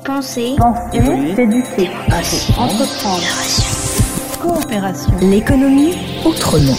Penser, s'éduquer, entreprendre, coopération. L'économie autrement.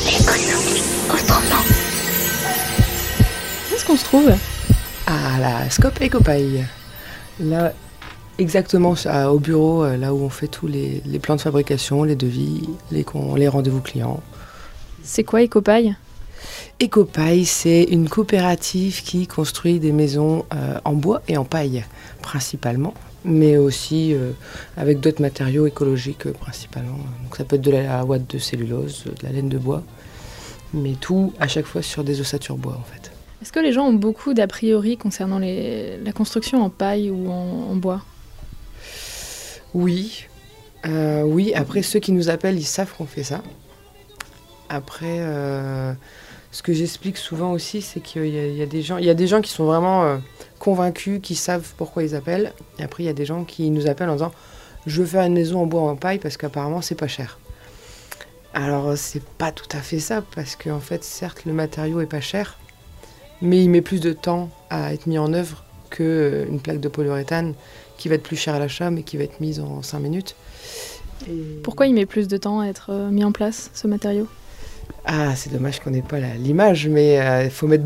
Où est-ce qu'on se trouve ? À la Scope Ecopaille. Là, exactement au bureau, là où on fait tous les plans de fabrication, les devis, les rendez-vous clients. C'est quoi Ecopaille ? Ecopaille, c'est une coopérative qui construit des maisons en bois et en paille, principalement, mais aussi avec d'autres matériaux écologiques, principalement. Donc ça peut être de la ouate de cellulose, de la laine de bois, mais tout à chaque fois sur des ossatures bois, en fait. Est-ce que les gens ont beaucoup d'a priori concernant la construction en paille ou en bois ? Oui. Après, ceux qui nous appellent, ils savent qu'on fait ça. Après, ce que j'explique souvent aussi, c'est qu'il y a des gens qui sont vraiment convaincus, qui savent pourquoi ils appellent. Et après, il y a des gens qui nous appellent en disant « Je veux faire une maison en bois ou en paille parce qu'apparemment, c'est pas cher. » Alors, c'est pas tout à fait ça, parce qu'en fait, certes, le matériau est pas cher, mais il met plus de temps à être mis en œuvre qu'une plaque de polyuréthane qui va être plus chère à l'achat, mais qui va être mise en 5 minutes. Pourquoi il met plus de temps à être mis en place, ce matériau ? Ah, c'est dommage qu'on n'ait pas l'image, mais il faut mettre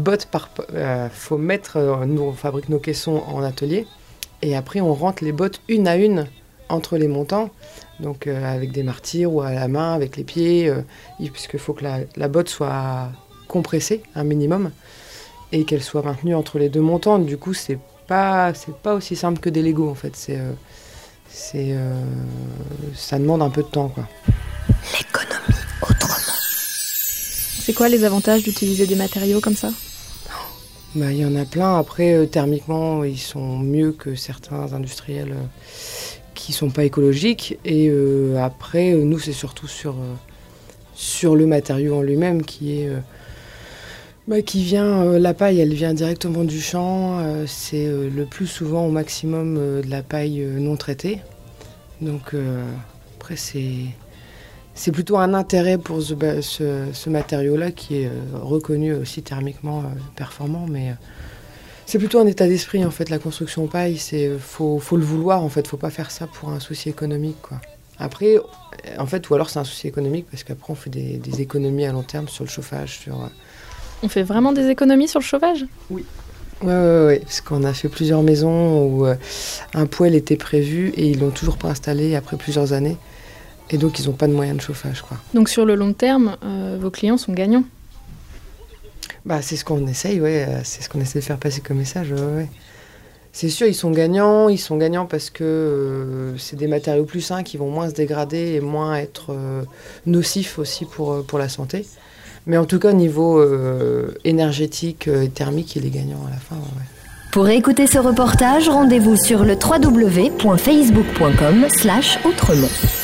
nous on fabrique nos caissons en atelier, et après on rentre les bottes une à une entre les montants, donc avec des martyrs ou à la main, avec les pieds, puisqu'il faut que la botte soit compressée un minimum, et qu'elle soit maintenue entre les deux montants. Du coup, c'est pas aussi simple que des Lego, en fait. Ça demande un peu de temps, quoi. L'économie autrement. C'est quoi les avantages d'utiliser des matériaux comme ça ? Il y en a plein. Après, thermiquement, ils sont mieux que certains industriels qui sont pas écologiques. Et après, nous, c'est surtout sur le matériau en lui-même qui est... qui vient, la paille, elle vient directement du champ. C'est le plus souvent au maximum de la paille non traitée. Donc après, c'est plutôt un intérêt pour ce matériau-là qui est reconnu aussi thermiquement performant. Mais c'est plutôt un état d'esprit, en fait, la construction en paille. Faut le vouloir, en fait. Faut pas faire ça pour un souci économique, quoi. Après, en fait, ou alors c'est un souci économique parce qu'après, on fait des économies à long terme sur le chauffage, On fait vraiment des économies sur le chauffage ? Oui. Ouais, parce qu'on a fait plusieurs maisons où un poêle était prévu et ils l'ont toujours pas installé après plusieurs années. Et donc, ils n'ont pas de moyens de chauffage, quoi. Donc, sur le long terme, vos clients sont gagnants ? C'est ce qu'on essaye, ouais. C'est ce qu'on essaie de faire passer comme message, ouais. C'est sûr, ils sont gagnants. Ils sont gagnants parce que c'est des matériaux plus sains qui vont moins se dégrader et moins être nocifs aussi pour la santé. Mais en tout cas, niveau énergétique et thermique, il est gagnant à la fin. Ouais. Pour écouter ce reportage, rendez-vous sur le www.facebook.com/autrement.